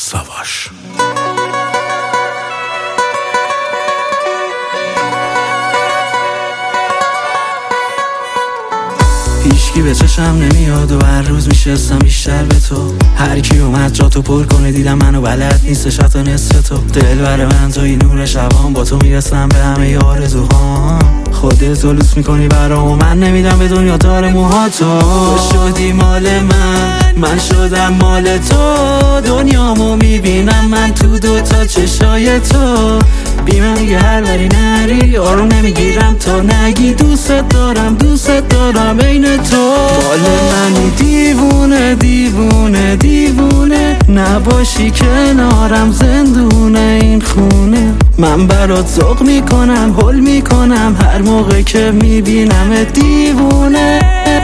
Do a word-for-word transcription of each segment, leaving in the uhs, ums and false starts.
ساواش. هیچکی به چشم نمیاد و هر روز میشستم بیشتر به تو. هر کی اومد جا تو پر کنه دیدم منو بلد نیستش حتی نصف تو. دل بر من توی نور شبام، با تو میرسم به همه آرزوهام. خودت تو لوس میکنی برام و من نمیدم به دنیا دار موهاتو. تو شدی مال من، من شدم مال تو. دنیامو میبینم من تو دوتا چشای تو. بی من یه هر وری نری آروم نمیگیرم تا نگی دوست دارم دوست دارم این تو. مال منی دیوونه دیوونه دیوونه، نباشی کنارم زندونه این خونه. من برات ذوق میکنم حل میکنم هر موقع که میبینم دیوونه.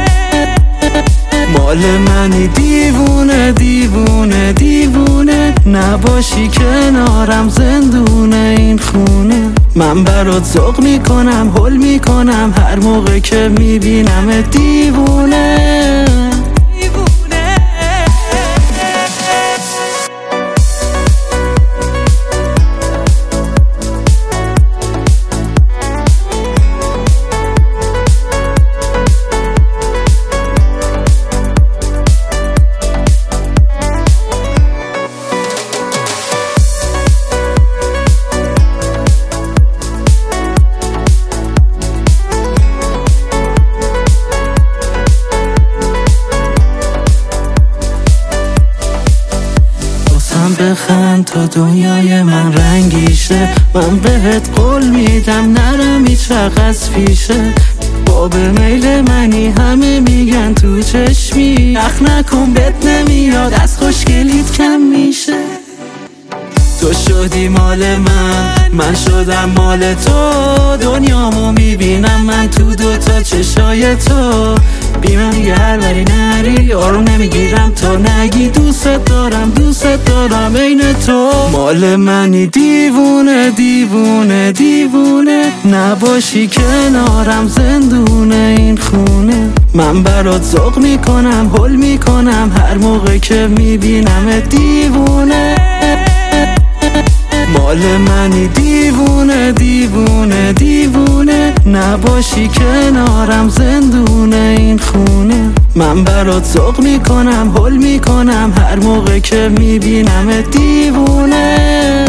مال منی دیوونه دیوونه دیوونه، نباشی کنارم زندونه این خونه. من برات ذوق میکنم حل میکنم هر موقع که میبینم دیوونه. بخند تا دنیای من رنگیشه. من بهت قول میدم نرم هیچ وقت از پیشه. باب میل منی همه میگن تو چشمی. اخ نکن بهت نمیاد از خوشگلیت کم میشه. تو شدی مال من، من شدم مال تو. دنیامو میبینم من تو دوتا چشای تو. بی من یه هر وری نری آروم نمیگیرم تا نگی دوست دارم دوست دارم این تو. مال منی دیوونه دیوونه دیوونه، نباشی کنارم زندونه این خونه. من برات ذوق میکنم حل میکنم هر موقع که میبینم دیوونه. مال منی دیوونه دیوونه دیوونه، نباشی کنارم زندونه این خونه. من برات ذوق میکنم حل میکنم هر موقع که میبینم دیوونه.